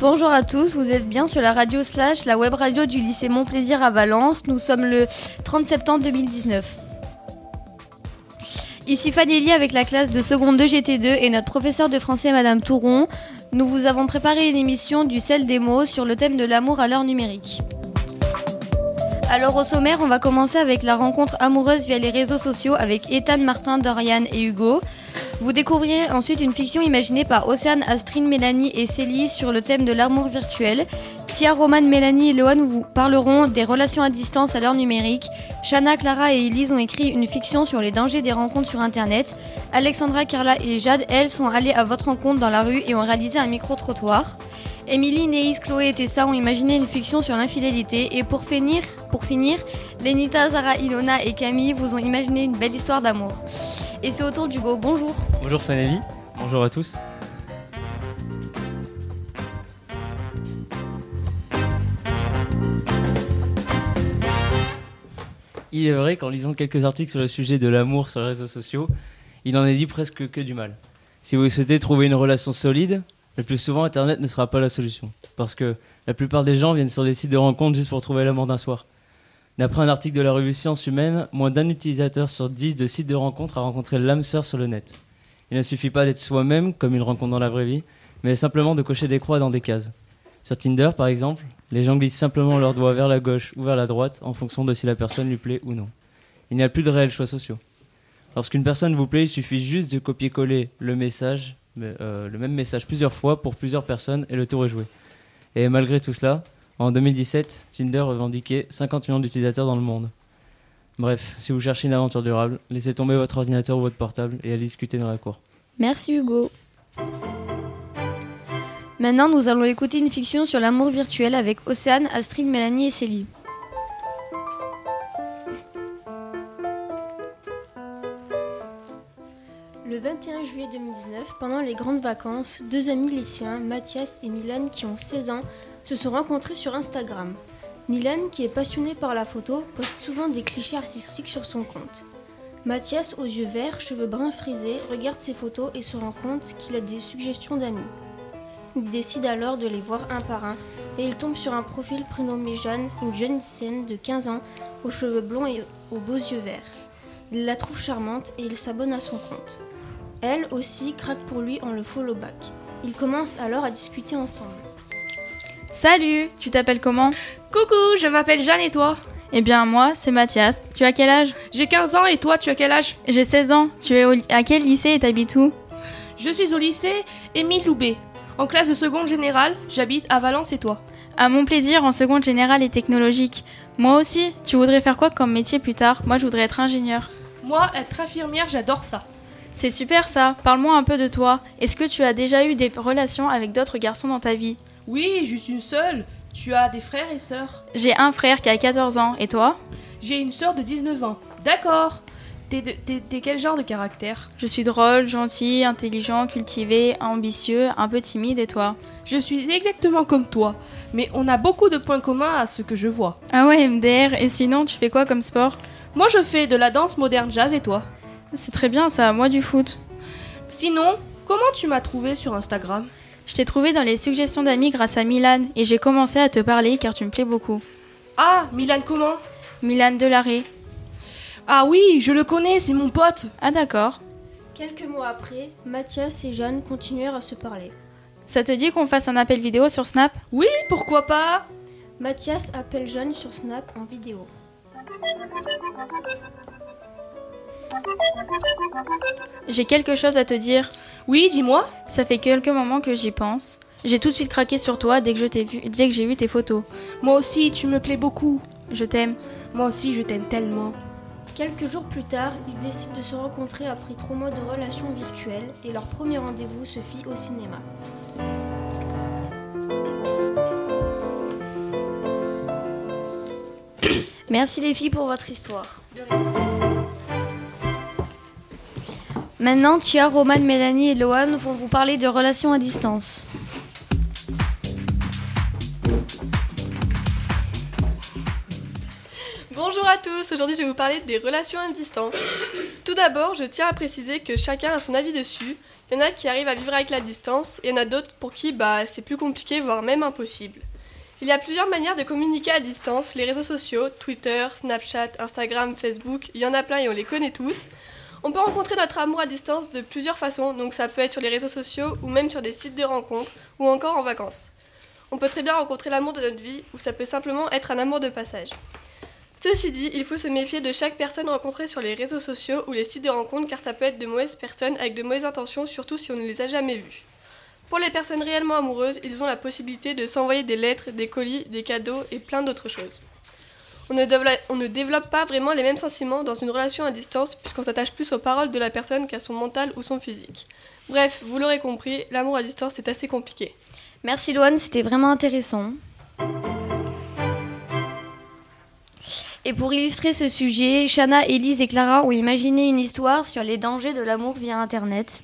Bonjour à tous, vous êtes bien sur la radio / la web radio du lycée Montplaisir à Valence. Nous sommes le 30 septembre 2019. Ici Fanelli avec la classe de seconde 2 GT2 et notre professeur de français Madame Touron. Nous vous avons préparé une émission du sel des mots sur le thème de l'amour à l'heure numérique. Alors au sommaire, on va commencer avec la rencontre amoureuse via les réseaux sociaux avec Ethan, Martin, Dorian et Hugo. Vous découvrirez ensuite une fiction imaginée par Océane, Astrid, Mélanie et Célie sur le thème de l'amour virtuel. Tia, Roman, Mélanie et Loan vous parleront des relations à distance à l'heure numérique. Shana, Clara et Elise ont écrit une fiction sur les dangers des rencontres sur Internet. Alexandra, Carla et Jade, elles, sont allées à votre rencontre dans la rue et ont réalisé un micro-trottoir. Émilie, Néis, Chloé et Tessa ont imaginé une fiction sur l'infidélité. Et pour finir, Lénita, Zara, Ilona et Camille vous ont imaginé une belle histoire d'amour. Et c'est au tour d'Hugo. Bonjour. Bonjour Fanelli, bonjour à tous. Il est vrai qu'en lisant quelques articles sur le sujet de l'amour sur les réseaux sociaux, il en est dit presque que du mal. Si vous souhaitez trouver une relation solide, le plus souvent Internet ne sera pas la solution. Parce que la plupart des gens viennent sur des sites de rencontres juste pour trouver l'amour d'un soir. D'après un article de la revue Sciences Humaines, moins d'un utilisateur sur 10 de sites de rencontres a rencontré l'âme sœur sur le net. Il ne suffit pas d'être soi-même, comme une rencontre dans la vraie vie, mais simplement de cocher des croix dans des cases. Sur Tinder, par exemple, les gens glissent simplement leurs doigts vers la gauche ou vers la droite en fonction de si la personne lui plaît ou non. Il n'y a plus de réels choix sociaux. Lorsqu'une personne vous plaît, il suffit juste de copier-coller le même message plusieurs fois pour plusieurs personnes et le tour est joué. Et malgré tout cela, en 2017, Tinder revendiquait 50 millions d'utilisateurs dans le monde. Bref, si vous cherchez une aventure durable, laissez tomber votre ordinateur ou votre portable et allez discuter dans la cour. Merci Hugo. Maintenant, nous allons écouter une fiction sur l'amour virtuel avec Océane, Astrid, Mélanie et Célie. Le 21 juillet 2019, pendant les grandes vacances, deux amis lycéens, Mathias et Milan, qui ont 16 ans, se sont rencontrés sur Instagram. Milan, qui est passionné par la photo, poste souvent des clichés artistiques sur son compte. Mathias, aux yeux verts, cheveux bruns frisés, regarde ses photos et se rend compte qu'il a des suggestions d'amis. Il décide alors de les voir un par un et il tombe sur un profil prénommé Jeanne, une jeune lycéenne de 15 ans, aux cheveux blonds et aux beaux yeux verts. Il la trouve charmante et il s'abonne à son compte. Elle aussi craque pour lui en le follow back. Ils commencent alors à discuter ensemble. Salut, tu t'appelles comment ? Coucou, je m'appelle Jeanne et toi ? Eh bien moi, c'est Mathias. Tu as quel âge ? J'ai 15 ans et toi, tu as quel âge ? J'ai 16 ans. Tu es à quel lycée et t'habites où ? Je suis au lycée Émile Loubet. En classe de seconde générale, j'habite à Valence et toi ? À Montplaisir en seconde générale et technologique. Moi aussi. Tu voudrais faire quoi comme métier plus tard ? Moi, je voudrais être ingénieur. Moi, être infirmière, j'adore ça. C'est super ça. Parle-moi un peu de toi. Est-ce que tu as déjà eu des relations avec d'autres garçons dans ta vie ? Oui, juste une seule. Tu as des frères et sœurs ? J'ai un frère qui a 14 ans. Et toi ? J'ai une sœur de 19 ans. D'accord. T'es quel genre de caractère ? Je suis drôle, gentil, intelligent, cultivé, ambitieux, un peu timide. Et toi ? Je suis exactement comme toi. Mais on a beaucoup de points communs à ce que je vois. Ah ouais, MDR. Et sinon, tu fais quoi comme sport ? Moi, je fais de la danse moderne jazz et toi ? C'est très bien ça, moi du foot. Sinon, comment tu m'as trouvé sur Instagram ? Je t'ai trouvé dans les suggestions d'amis grâce à Milan et j'ai commencé à te parler car tu me plais beaucoup. Ah, Milan comment ? Milan Delaré. Ah oui, je le connais, c'est mon pote. Ah d'accord. Quelques mois après, Mathias et Jeanne continuèrent à se parler. Ça te dit qu'on fasse un appel vidéo sur Snap ? Oui, pourquoi pas ? Mathias appelle Jeanne sur Snap en vidéo. J'ai quelque chose à te dire. Oui, dis-moi. Ça fait quelques moments que j'y pense. J'ai tout de suite craqué sur toi dès que j'ai vu tes photos. Moi aussi, tu me plais beaucoup. Je t'aime. Moi aussi, je t'aime tellement. Quelques jours plus tard, ils décident de se rencontrer après 3 mois de relations virtuelles et leur premier rendez-vous se fit au cinéma. Merci les filles pour votre histoire. Maintenant, Tia, Roman, Mélanie et Loan vont vous parler de relations à distance. Bonjour Bonjour à tous, aujourd'hui je vais vous parler des relations à distance. Tout d'abord, je tiens à préciser que chacun a son avis dessus. Il y en a qui arrivent à vivre avec la distance et il y en a d'autres pour qui c'est plus compliqué, voire même impossible. Il y a plusieurs manières de communiquer à distance, les réseaux sociaux, Twitter, Snapchat, Instagram, Facebook, il y en a plein et on les connaît tous. On peut rencontrer notre amour à distance de plusieurs façons, donc ça peut être sur les réseaux sociaux ou même sur des sites de rencontres ou encore en vacances. On peut très bien rencontrer l'amour de notre vie ou ça peut simplement être un amour de passage. Ceci dit, il faut se méfier de chaque personne rencontrée sur les réseaux sociaux ou les sites de rencontres car ça peut être de mauvaises personnes avec de mauvaises intentions, surtout si on ne les a jamais vues. Pour les personnes réellement amoureuses, ils ont la possibilité de s'envoyer des lettres, des colis, des cadeaux et plein d'autres choses. On ne développe pas vraiment les mêmes sentiments dans une relation à distance puisqu'on s'attache plus aux paroles de la personne qu'à son mental ou son physique. Bref, vous l'aurez compris, l'amour à distance est assez compliqué. Merci Loane, c'était vraiment intéressant. Et pour illustrer ce sujet, Shana, Élise et Clara ont imaginé une histoire sur les dangers de l'amour via Internet.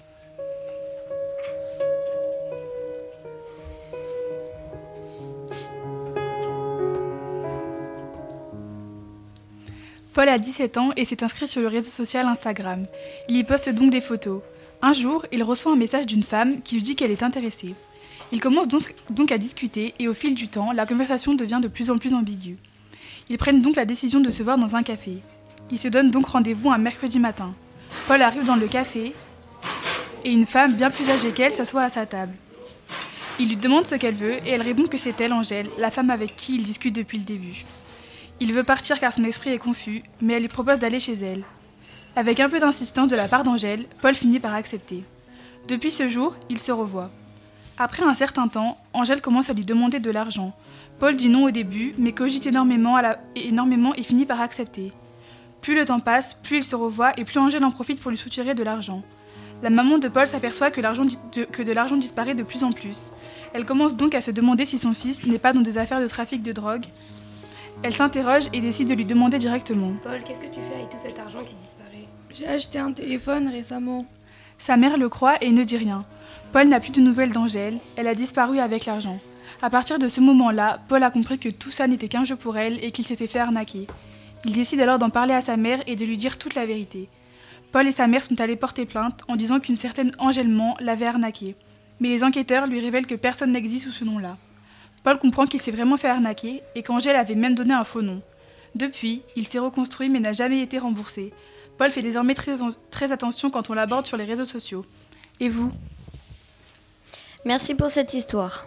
Paul a 17 ans et s'est inscrit sur le réseau social Instagram. Il y poste donc des photos. Un jour, il reçoit un message d'une femme qui lui dit qu'elle est intéressée. Ils commencent donc à discuter et au fil du temps, la conversation devient de plus en plus ambiguë. Ils prennent donc la décision de se voir dans un café. Ils se donnent donc rendez-vous un mercredi matin. Paul arrive dans le café et une femme bien plus âgée qu'elle s'assoit à sa table. Il lui demande ce qu'elle veut et elle répond que c'est elle, Angèle, la femme avec qui il discute depuis le début. Il veut partir car son esprit est confus, mais elle lui propose d'aller chez elle. Avec un peu d'insistance de la part d'Angèle, Paul finit par accepter. Depuis ce jour, ils se revoient. Après un certain temps, Angèle commence à lui demander de l'argent. Paul dit non au début, mais cogite énormément et finit par accepter. Plus le temps passe, plus ils se revoient et plus Angèle en profite pour lui soutirer de l'argent. La maman de Paul s'aperçoit que de l'argent disparaît de plus en plus. Elle commence donc à se demander si son fils n'est pas dans des affaires de trafic de drogue. Elle s'interroge et décide de lui demander directement. Paul, qu'est-ce que tu fais avec tout cet argent qui disparaît ? J'ai acheté un téléphone récemment. Sa mère le croit et ne dit rien. Paul n'a plus de nouvelles d'Angèle, elle a disparu avec l'argent. À partir de ce moment-là, Paul a compris que tout ça n'était qu'un jeu pour elle et qu'il s'était fait arnaquer. Il décide alors d'en parler à sa mère et de lui dire toute la vérité. Paul et sa mère sont allés porter plainte en disant qu'une certaine Angèle Ment l'avait arnaqué. Mais les enquêteurs lui révèlent que personne n'existe sous ce nom-là. Paul comprend qu'il s'est vraiment fait arnaquer et qu'Angèle avait même donné un faux nom. Depuis, il s'est reconstruit mais n'a jamais été remboursé. Paul fait désormais très attention quand on l'aborde sur les réseaux sociaux. Et vous ? Merci pour cette histoire.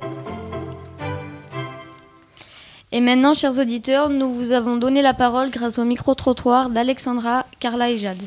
Et maintenant, chers auditeurs, nous vous avons donné la parole grâce au micro-trottoir d'Alexandra, Carla et Jade.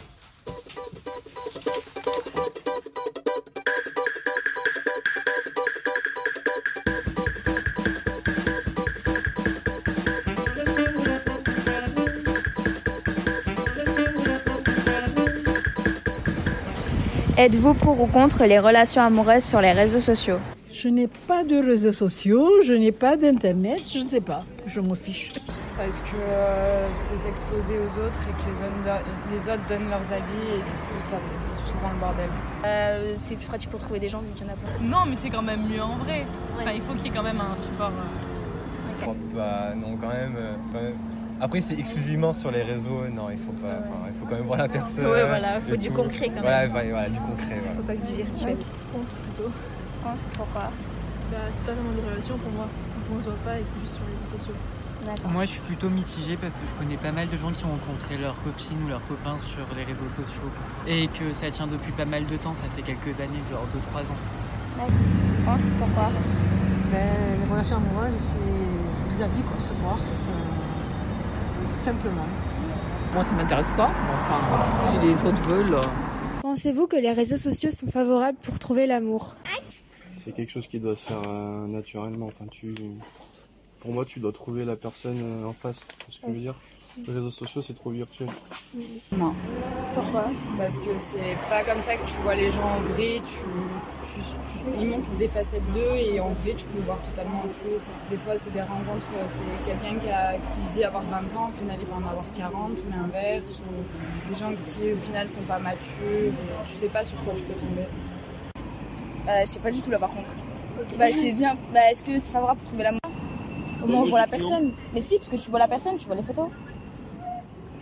Êtes-vous pour ou contre les relations amoureuses sur les réseaux sociaux ? Je n'ai pas de réseaux sociaux, je n'ai pas d'internet, je ne sais pas, je m'en fiche. Parce que c'est s'exposer aux autres et que les autres donnent leurs avis et du coup ça fout souvent le bordel. C'est plus pratique pour trouver des gens vu qu'il y en a pas. Non mais c'est quand même mieux en vrai. Enfin, il faut qu'il y ait quand même un support. Bah non quand même. Après c'est exclusivement sur les réseaux, non il faut pas. Il faut quand même voir la personne. Ouais voilà, il faut du concret quand même. Voilà du concret. Faut pas que du virtuel. Contre plutôt. Contre, pourquoi ? C'est pas vraiment des relations pour moi. On se voit pas et c'est juste sur les réseaux sociaux. D'accord. Moi je suis plutôt mitigée parce que je connais pas mal de gens qui ont rencontré leurs copines ou leurs copains sur les réseaux sociaux et que ça tient depuis pas mal de temps, ça fait quelques années, genre 2-3 ans. D'accord. Contre, pourquoi ? Les relations amoureuses, c'est vis-à-vis quoi, se voir, simplement. Moi ça m'intéresse pas, mais enfin si les autres veulent. Pensez-vous que les réseaux sociaux sont favorables pour trouver l'amour ? C'est quelque chose qui doit se faire naturellement. Pour moi, tu dois trouver la personne en face. C'est ce que je veux dire. Les réseaux sociaux, c'est trop virtuel. Non. Pourquoi ? Parce que c'est pas comme ça que tu vois les gens en vrai. Ils montrent des facettes d'eux et en vrai, tu peux voir totalement autre chose. Des fois, c'est des rencontres, c'est quelqu'un qui se dit avoir 20 ans, au final, il va en avoir 40 ou l'inverse. Ou des gens qui, au final, sont pas matures. Tu sais pas sur quoi tu peux tomber. Je sais pas du tout là par contre. C'est bien. Est-ce que c'est favorable pour trouver l'amour ? Au moins on voit la personne. Mais si, parce que tu vois la personne, tu vois les photos.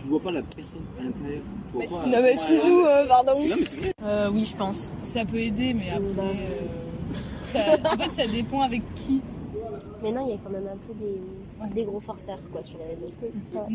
tu vois pas la personne à l'intérieur. Tu vois pas, non mais excuse-nous, pardon. Non mais c'est vrai. Oui, je pense. Ça peut aider, mais après, en fait, ça dépend avec qui. Mais non, il y a quand même un peu des gros forceurs quoi sur les réseaux. Ça.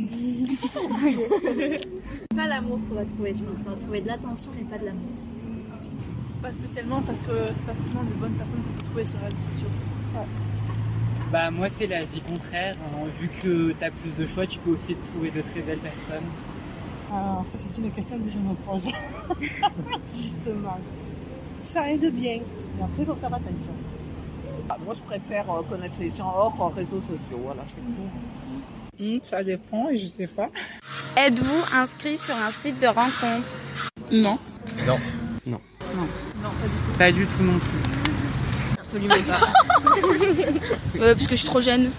Pas l'amour qu'on va trouver, je pense. On va trouver de l'attention, mais pas de l'amour. Pas spécialement parce que c'est pas forcément de bonnes personnes qu'on peut trouver sur les réseaux sociaux. Ouais. Bah moi c'est la vie contraire. Vu que t'as plus de choix, tu peux aussi te trouver de très belles personnes. Alors ça c'est une question que je me pose. Justement. Ça aide bien, mais après il faut faire attention. Moi je préfère connaître les gens hors réseaux sociaux, voilà c'est tout. Ça dépend, je sais pas. Êtes-vous inscrit sur un site de rencontre? Non. Non. Non, pas du tout non plus. Absolument pas. Parce que je suis trop jeune.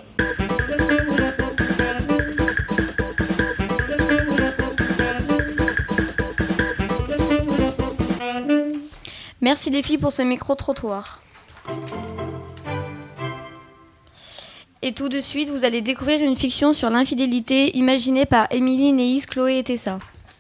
Merci les filles pour ce micro-trottoir. Et tout de suite, vous allez découvrir une fiction sur l'infidélité imaginée par Émilie, Néis, Chloé et Tessa.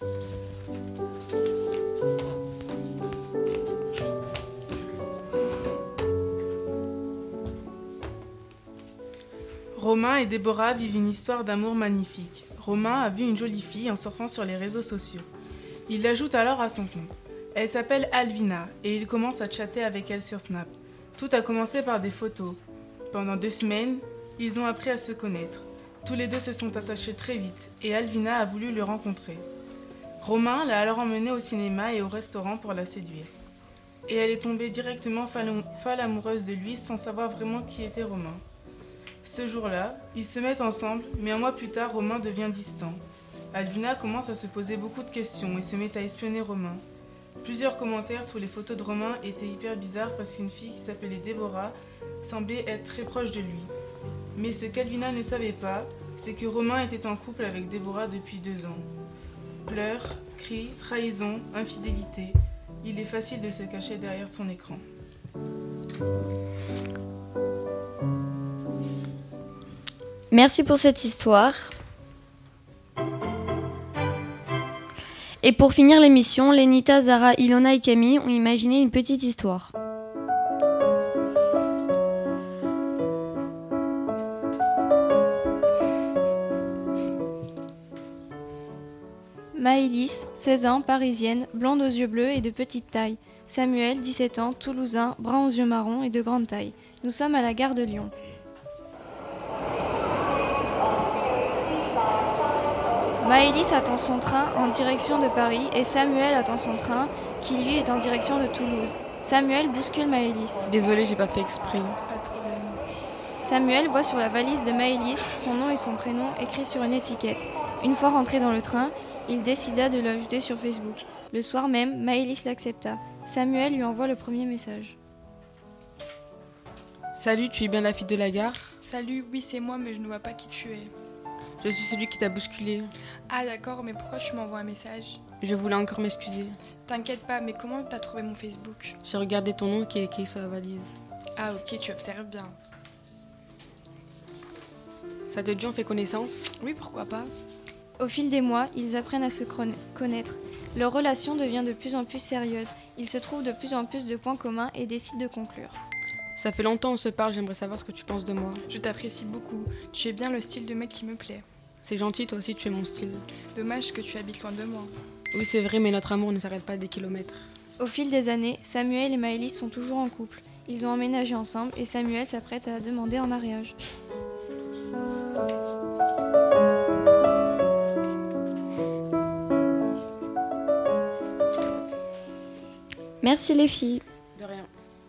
Romain et Déborah vivent une histoire d'amour magnifique. Romain a vu une jolie fille en surfant sur les réseaux sociaux. Il l'ajoute alors à son compte. Elle s'appelle Alvina et il commence à chatter avec elle sur Snap. Tout a commencé par des photos. Pendant 2 semaines, ils ont appris à se connaître. Tous les deux se sont attachés très vite et Alvina a voulu le rencontrer. Romain l'a alors emmenée au cinéma et au restaurant pour la séduire. Et elle est tombée directement folle amoureuse de lui sans savoir vraiment qui était Romain. Ce jour-là, ils se mettent ensemble, mais un mois plus tard, Romain devient distant. Alvina commence à se poser beaucoup de questions et se met à espionner Romain. Plusieurs commentaires sous les photos de Romain étaient hyper bizarres parce qu'une fille qui s'appelait Déborah semblait être très proche de lui. Mais ce qu'Alvina ne savait pas, c'est que Romain était en couple avec Déborah depuis 2 ans. Pleurs, cris, trahison, infidélité. Il est facile de se cacher derrière son écran. Merci pour cette histoire. Et pour finir l'émission, Lenita, Zara, Ilona et Camille ont imaginé une petite histoire. Maëlys, 16 ans, parisienne, blonde aux yeux bleus et de petite taille. Samuel, 17 ans, toulousain, brun aux yeux marrons et de grande taille. Nous sommes à la gare de Lyon. Maëlys attend son train en direction de Paris et Samuel attend son train qui lui est en direction de Toulouse. Samuel bouscule Maëlys. Désolée, j'ai pas fait exprès. Pas de problème. Samuel voit sur la valise de Maëlys son nom et son prénom écrits sur une étiquette. Une fois rentré dans le train, il décida de l'ajouter sur Facebook. Le soir même, Maëlys l'accepta. Samuel lui envoie le premier message. Salut, tu es bien la fille de la gare? Salut, oui c'est moi mais je ne vois pas qui tu es. Je suis celui qui t'a bousculé. Ah d'accord, mais pourquoi tu m'envoies un message? Je voulais encore m'excuser. T'inquiète pas, mais comment t'as trouvé mon Facebook? J'ai regardé ton nom qui est écrit sur la valise. Ah ok, tu observes bien. Ça te dit on fait connaissance? Oui, pourquoi pas. Au fil des mois, ils apprennent à se connaître. Leur relation devient de plus en plus sérieuse. Ils se trouvent de plus en plus de points communs et décident de conclure. Ça fait longtemps qu'on se parle, j'aimerais savoir ce que tu penses de moi. Je t'apprécie beaucoup. Tu es bien le style de mec qui me plaît. C'est gentil, toi aussi tu es mon style. Dommage que tu habites loin de moi. Oui, c'est vrai, mais notre amour ne s'arrête pas à des kilomètres. Au fil des années, Samuel et Maëlys sont toujours en couple. Ils ont emménagé ensemble et Samuel s'apprête à la demander en mariage. Merci les filles. De rien.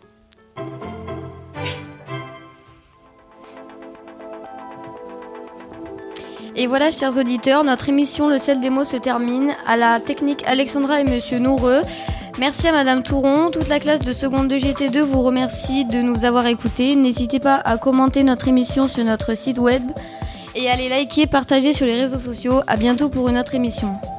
Et voilà, chers auditeurs, notre émission Le sel des mots se termine. À la technique, Alexandra et Monsieur Noureux. Merci à Madame Touron. Toute la classe de seconde de GT2 vous remercie de nous avoir écoutés. N'hésitez pas à commenter notre émission sur notre site web et à les liker, partager sur les réseaux sociaux. À bientôt pour une autre émission.